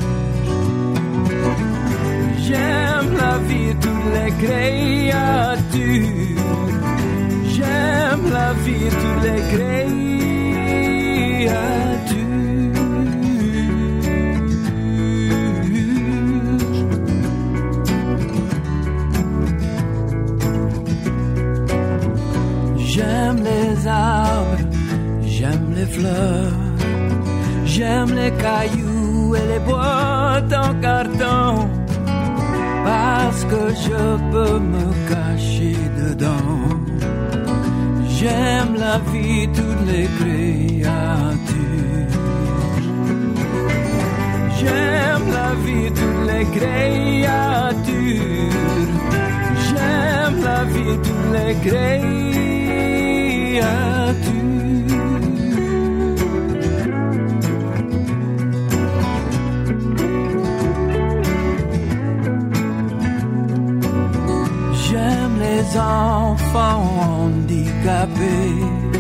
J'aime la vie et toutes les créatures. J'aime la vie et toutes les créatures. J'aime les arbres, j'aime les fleurs, j'aime les cailloux et les boîtes en carton, parce que je peux me cacher dedans. J'aime la vie, toutes les créatures. J'aime la vie, toutes les créatures. J'aime la vie, toutes les créatures. J'aime les enfants handicapés.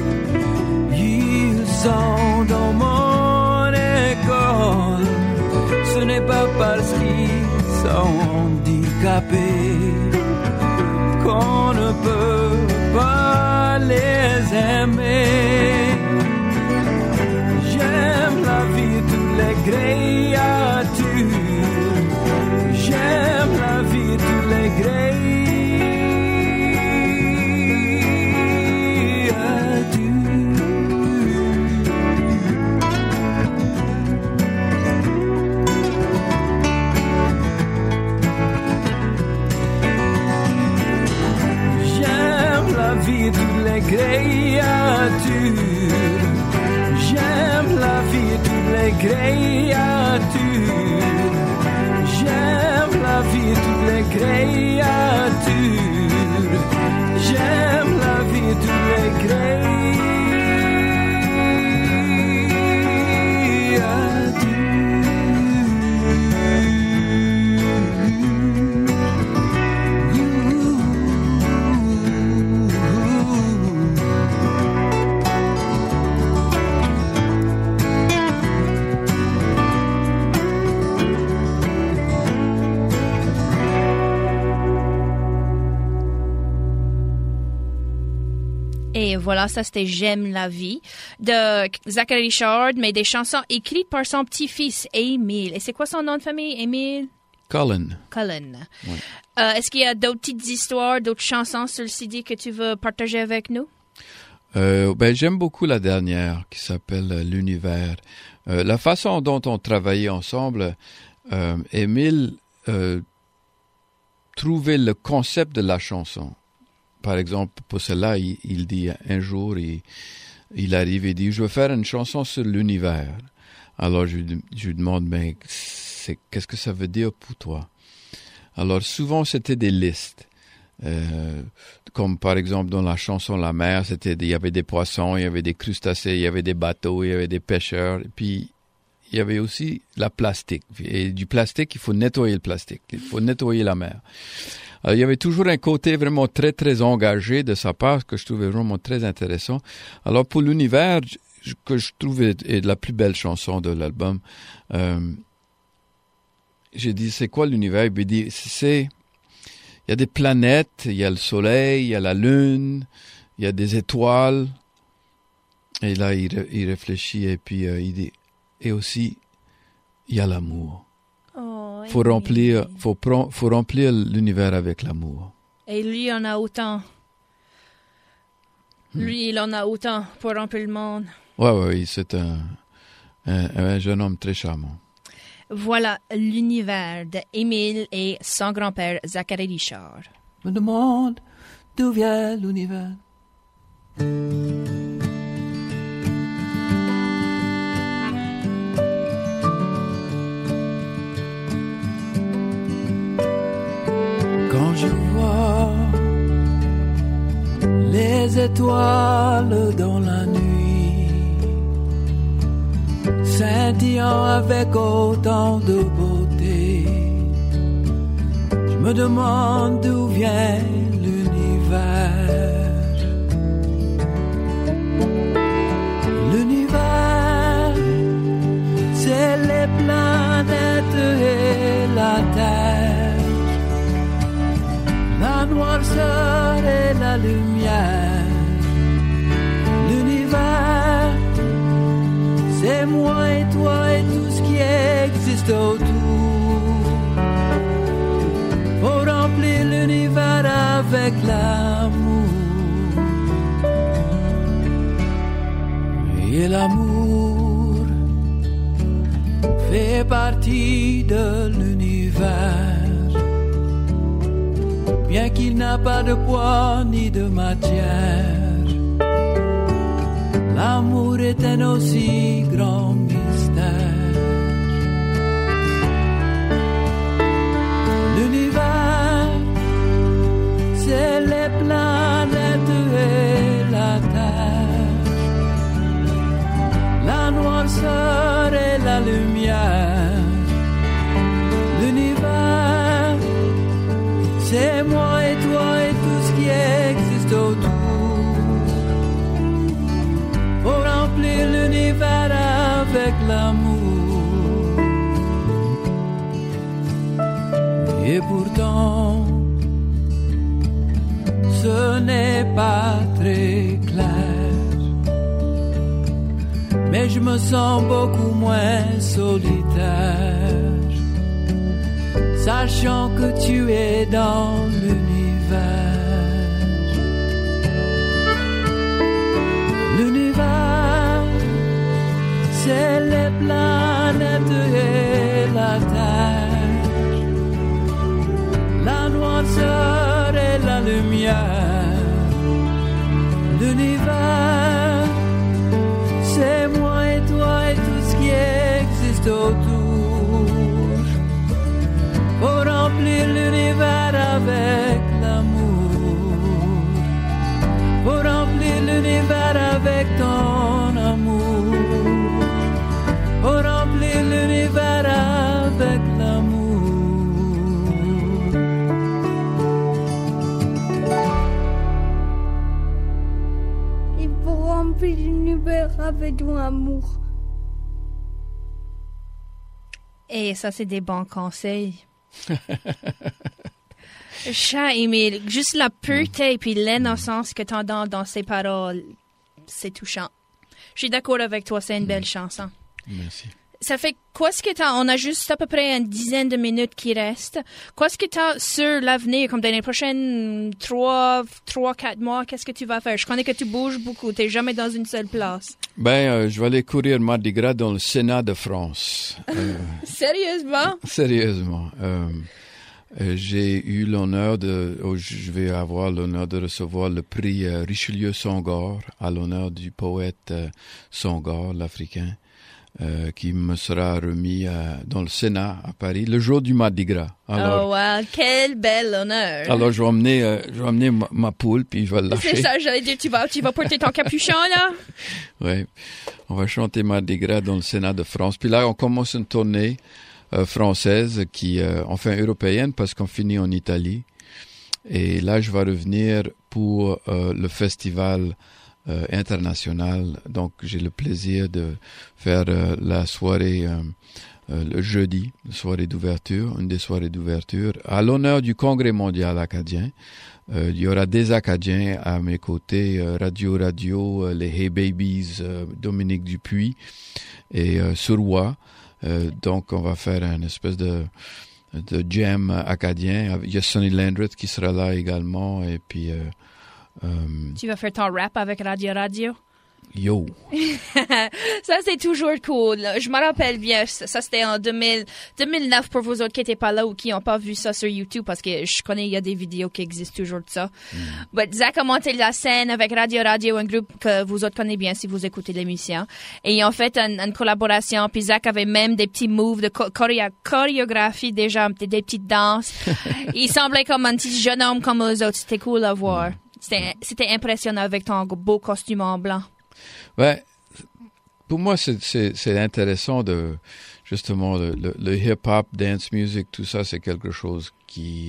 Ils sont dans mon école. Ce n'est pas parce qu'ils sont handicapés qu'on ne peut pas les aimer. J'aime la vie, toutes les créatures. J'aime la vie, toutes les créatures. Vie, toutes les créatures. J'aime la vie, toutes les créatures. J'aime la vie, toutes les créatures. J'aime la vie, toutes les créatures. Et voilà, ça c'était J'aime la vie de Zachary Richard, mais des chansons écrites par son petit-fils Émile. Et c'est quoi son nom de famille, Émile? Cullen. Cullen. Ouais. Est-ce qu'il y a d'autres petites histoires, d'autres chansons sur le CD que tu veux partager avec nous? J'aime beaucoup la dernière qui s'appelle L'univers. La façon dont on travaillait ensemble, Émile trouvait le concept de la chanson. Par exemple, pour cela, il dit un jour, il arrive et dit, je veux faire une chanson sur l'univers. Alors je lui demande, qu'est-ce que ça veut dire pour toi? Alors souvent, c'était des listes. Comme par exemple dans la chanson La mer, il y avait des poissons, il y avait des crustacés, il y avait des bateaux, il y avait des pêcheurs. Et puis il y avait aussi la plastique. Et du plastique, il faut nettoyer le plastique. Il faut nettoyer la mer. Alors, il y avait toujours un côté vraiment très, très engagé de sa part que je trouvais vraiment très intéressant. Alors, pour l'univers, que je trouvais est la plus belle chanson de l'album, j'ai dit, c'est quoi l'univers? Il dit, il y a des planètes, il y a le soleil, il y a la lune, il y a des étoiles. Et là, il réfléchit et puis il dit, et aussi, il y a l'amour. Faut remplir l'univers avec l'amour. Et lui, en a autant. Lui, il en a autant pour remplir le monde. Oui, c'est un jeune homme très charmant. Voilà l'univers d'Émile et son grand-père Zachary Richard. Je me demande d'où vient l'univers. Quand je vois les étoiles dans la nuit, scintillant avec autant de beauté, je me demande d'où vient l'univers. L'univers, c'est les planètes et la terre, la noirceur et la lumière. L'univers, c'est moi et toi et tout ce qui existe autour. Faut remplir l'univers avec l'amour. Et l'amour fait partie de l'univers. Bien qu'il n'a pas de poids ni de matière, l'amour est un aussi grand mystère. L'univers, c'est les planètes et la terre, la noirceur et la lumière. L'univers, c'est moi et toi et tout ce qui existe autour. Faut remplir l'univers avec l'amour. Et pourtant, ce n'est pas très clair. Mais je me sens beaucoup moins solitaire, sachant que tu es dans l'univers. L'univers, c'est les planètes et la terre, la noirceur et la lumière. L'univers, c'est moi et toi et tout ce qui existe autour. Faut remplir l'univers avec l'amour. Faut remplir l'univers avec ton amour. Faut remplir l'univers avec l'amour. Il faut remplir l'univers avec ton amour. Et ça, c'est des bons conseils. Cher Émile, juste la pureté et puis l'innocence que tu as dans ces paroles, c'est touchant. Je suis d'accord avec toi, c'est une belle chanson. Merci. Ça fait quoi ce que tu as? On a juste à peu près une dizaine de minutes qui restent. Qu'est-ce que tu as sur l'avenir, comme dans les prochaines 3-4 mois? Qu'est-ce que tu vas faire? Je connais que tu bouges beaucoup, tu n'es jamais dans une seule place. Je vais aller courir Mardi Gras dans le Sénat de France. Sérieusement? Sérieusement. J'ai eu je vais avoir l'honneur de recevoir le prix Richelieu Senghor à l'honneur du poète Senghor, l'Africain. qui me sera remis dans le Sénat à Paris le jour du Mardi Gras. Alors, oh wow, quel bel honneur. Alors je vais emmener ma poule puis je vais le lâcher. C'est ça, j'allais dire, tu vas porter ton capuchon là? Oui, on va chanter Mardi Gras dans le Sénat de France. Puis là, on commence une tournée française enfin européenne parce qu'on finit en Italie. Et là, je vais revenir pour le festival international. Donc, j'ai le plaisir de faire la soirée le jeudi, une des soirées d'ouverture, à l'honneur du Congrès mondial acadien. Il y aura des Acadiens à mes côtés, Radio, les Hey Babies, Dominique Dupuis et Surroy. Donc, on va faire une espèce de jam acadien. Il y a Sonny Landreth qui sera là également. Et puis... tu vas faire ton rap avec Radio? Yo! Ça, c'est toujours cool. Je me rappelle bien, ça c'était en 2009 pour vous autres qui n'étaient pas là ou qui n'ont pas vu ça sur YouTube parce que je connais, il y a des vidéos qui existent toujours de ça. Mais Zach a monté la scène avec Radio, un groupe que vous autres connaissez bien si vous écoutez l'émission. Et ils ont fait une collaboration, puis Zach avait même des petits moves de chorégraphie déjà, des petites danses. Il semblait comme un petit jeune homme comme eux autres. C'était cool à voir. C'était impressionnant avec ton beau costume en blanc. Ouais, pour moi, c'est intéressant justement, le hip-hop, dance music, tout ça, c'est quelque chose qui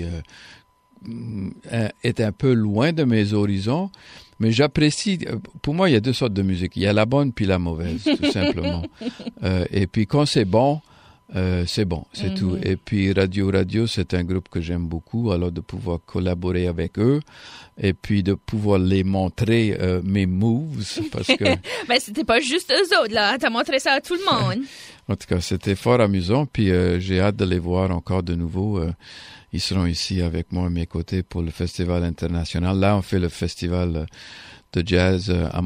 est un peu loin de mes horizons, mais j'apprécie. Pour moi, il y a deux sortes de musique. Il y a la bonne puis la mauvaise, tout simplement. Et puis quand c'est bon, c'est tout. Et puis Radio, c'est un groupe que j'aime beaucoup, alors de pouvoir collaborer avec eux et puis de pouvoir les montrer mes moves, parce que... Mais c'était pas juste eux autres, là. T'as montré ça à tout le monde. En tout cas, c'était fort amusant, puis j'ai hâte de les voir encore de nouveau. Ils seront ici avec moi à mes côtés pour le festival international. Là, on fait le festival de jazz à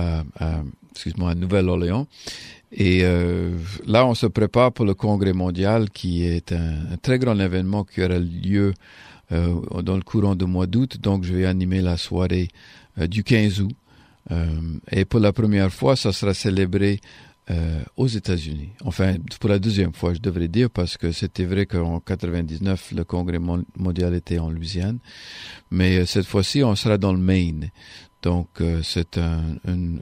Nouvelle-Orléans. Et là, on se prépare pour le Congrès mondial, qui est un très grand événement qui aura lieu dans le courant du mois d'août. Donc, je vais animer la soirée du 15 août. Et pour la première fois, ça sera célébré aux États-Unis. Enfin, pour la deuxième fois, je devrais dire, parce que c'était vrai qu'en 99, le Congrès mondial était en Louisiane. Mais cette fois-ci, on sera dans le Maine. Donc, c'est un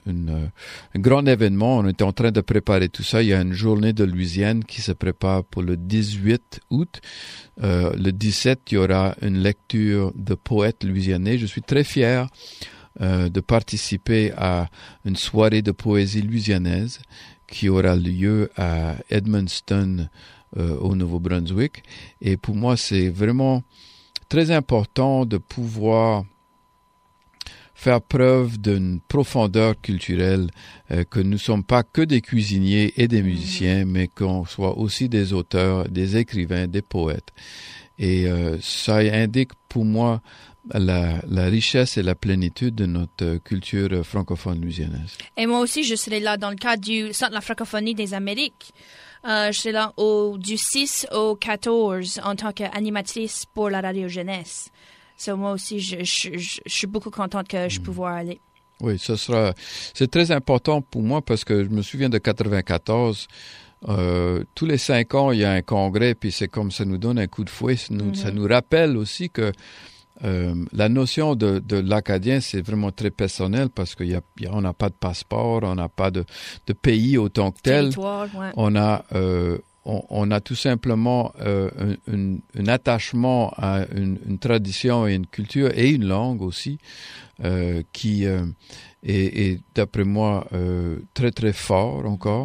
grand événement. On est en train de préparer tout ça. Il y a une journée de Louisiane qui se prépare pour le 18 août. Le 17, il y aura une lecture de poètes louisianais. Je suis très fier de participer à une soirée de poésie louisianaise qui aura lieu à Edmundston, au Nouveau-Brunswick. Et pour moi, c'est vraiment très important de pouvoir faire preuve d'une profondeur culturelle, que nous ne sommes pas que des cuisiniers et des musiciens, mais qu'on soit aussi des auteurs, des écrivains, des poètes. Et ça indique pour moi la richesse et la plénitude de notre culture francophone louisianaise. Et moi aussi, je serai là dans le cadre du Centre de la francophonie des Amériques. Je serai là du 6 au 14 en tant qu'animatrice pour la radio jeunesse. So, moi aussi, je suis beaucoup contente que je puisse aller. Oui, c'est très important pour moi parce que je me souviens de 94. Tous les 5 ans, il y a un congrès, puis c'est comme ça nous donne un coup de fouet. Ça nous rappelle aussi que la notion de l'acadien, c'est vraiment très personnel parce qu'on n'a pas de passeport, on n'a pas de pays autant que tel. Ouais. On a tout simplement un attachement à une tradition et une culture et une langue aussi qui est d'après moi très très fort encore.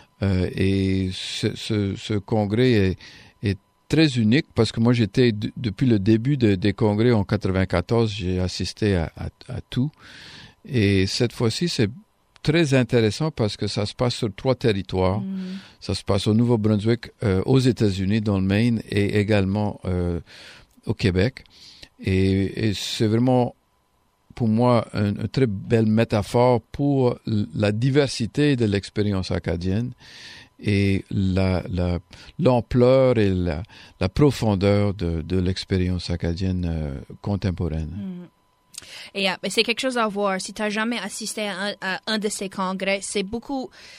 Et ce congrès est très unique parce que moi j'étais depuis le début des congrès en 94, j'ai assisté à tout. Et cette fois-ci, c'est très intéressant parce que ça se passe sur 3 territoires. Ça se passe au Nouveau-Brunswick, aux États-Unis, dans le Maine et également au Québec. Et c'est vraiment, pour moi, une très belle métaphore pour la diversité de l'expérience acadienne et l'ampleur et la profondeur de l'expérience acadienne contemporaine. Et c'est quelque chose à voir. Si tu n'as jamais assisté à un de ces congrès, c'est beaucoup...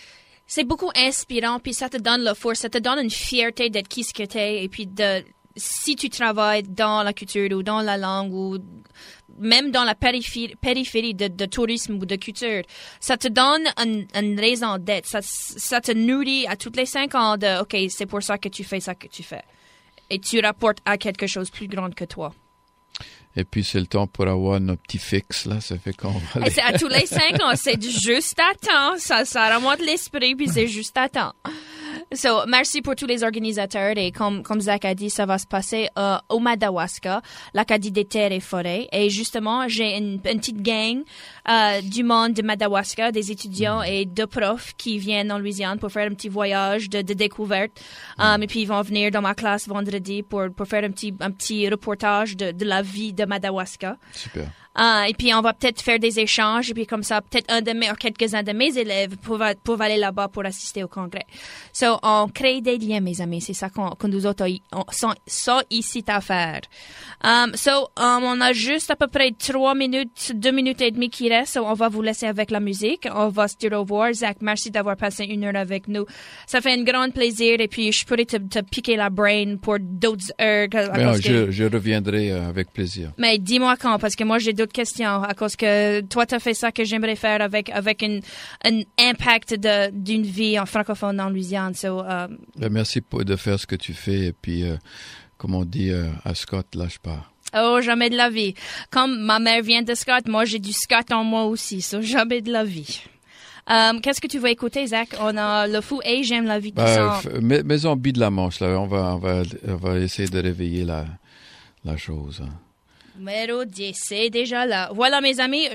C'est beaucoup inspirant, puis ça te donne la force, ça te donne une fierté d'être qui ce que t'es, et puis si tu travailles dans la culture ou dans la langue ou même dans la périphérie de tourisme ou de culture, ça te donne une raison d'être. Ça te nourrit à tous les 5 ans de « OK, c'est pour ça que tu fais ça que tu fais ». Et tu rapportes à quelque chose plus grand que toi. Et puis, c'est le temps pour avoir nos petits fixes, là. Ça fait qu'on va aller... Et c'est à tous les 5 ans. C'est juste à temps. Ça remonte l'esprit, puis c'est juste à temps. So, merci pour tous les organisateurs. Et comme Zach a dit, ça va se passer au Madawaska, l'Acadie des terres et forêts. Et justement, j'ai une petite gang du monde de Madawaska, des étudiants et de profs qui viennent en Louisiane pour faire un petit voyage de découverte. Et puis, ils vont venir dans ma classe vendredi pour faire un petit reportage de la vie de Madawaska. Super. Et puis, on va peut-être faire des échanges. Et puis, comme ça, peut-être quelques-uns de mes élèves peuvent aller là-bas pour assister au congrès. So, on crée des liens, mes amis. C'est ça qu'on nous autres sont ici à faire. On a juste à peu près 2 minutes et demie qui restent. So, on va vous laisser avec la musique. On va se dire au revoir. Zach, merci d'avoir passé 1 heure avec nous. Ça fait un grand plaisir. Et puis, je pourrais te piquer la brain pour d'autres heures. Je reviendrai avec plaisir. Mais dis-moi quand, parce que moi, j'ai d'autres questions à cause que toi, t'as fait ça que j'aimerais faire avec un impact d'une vie en francophone en Louisiane. So, merci de faire ce que tu fais. Et puis, comme on dit à Scott, lâche pas. Oh, jamais de la vie. Comme ma mère vient de Scott, moi, j'ai du Scott en moi aussi. So, jamais de la vie. Qu'est-ce que tu vas écouter, Zach? On a le fou et j'aime la vie qui sort. Maison Bille de la Manche, là. On va essayer de réveiller la chose. Hein. Numéro 10, c'est déjà là. Voilà, mes amis.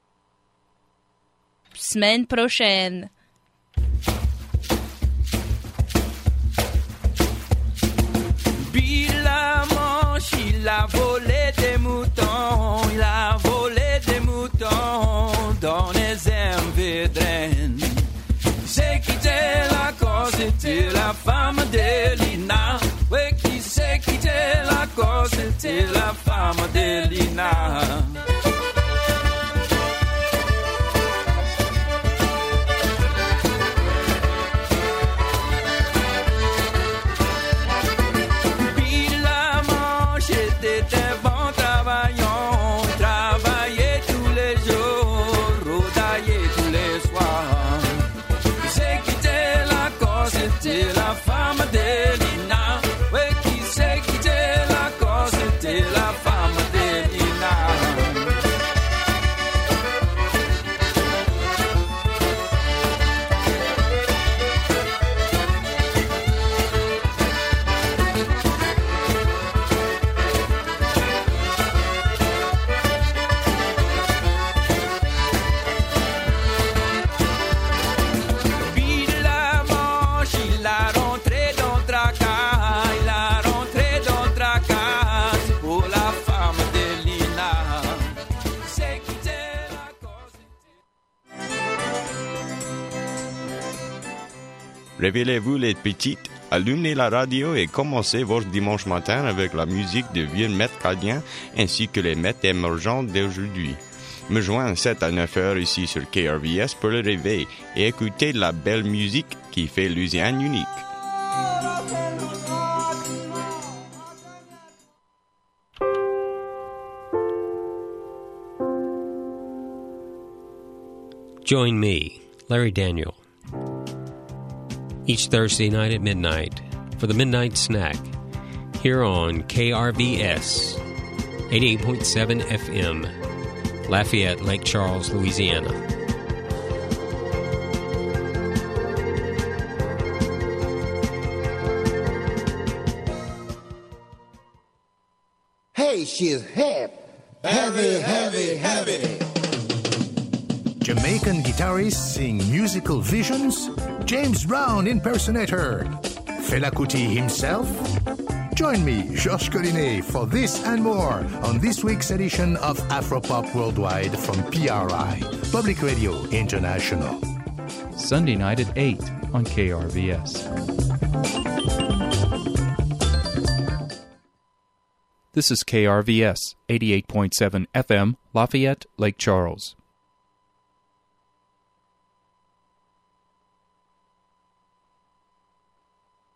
Semaine prochaine. Bille la Manche, il a volé des moutons. Il a volé des moutons dans les herbes védrines. C'est quitté la cause, c'était la femme de Lina. Oui, qui c'est quitté la cause, c'était la femme de Lina. Bille la Manche était un bon travaillant. Travaillait tous les jours, rodaillait tous les soirs. C'est quitté la cause, c'était la femme de Lina. Oui, qui c'est quitté la cause, c'était la femme de Lina. Bille la Manche, il a rentré dans le tracas. Il a rentré dans le tracas. C'est pour la femme de Lina. C'est quitté la cause. Révélez-vous les petites, allumez la radio et commencez votre dimanche matin avec la musique de vieux maîtres canadiens ainsi que les maîtres émergents d'aujourd'hui. Me joins 7 à 9 heures ici sur KRVS pour le réveil et écoutez la belle musique qui fait Louisiane unique. Join me, Larry Daniel, each Thursday night at midnight for the Midnight Snack here on KRVS 88.7 FM, Lafayette, Lake Charles, Louisiana. Hey, she's hip. Heavy, heavy, heavy. Jamaican guitarist sing musical visions? James Brown impersonator? Fela Kuti himself? Join me, Georges Collinet, for this and more on this week's edition of Afropop Worldwide from PRI, Public Radio International. Sunday night at 8 on KRVS. This is KRVS 88.7 FM, Lafayette, Lake Charles.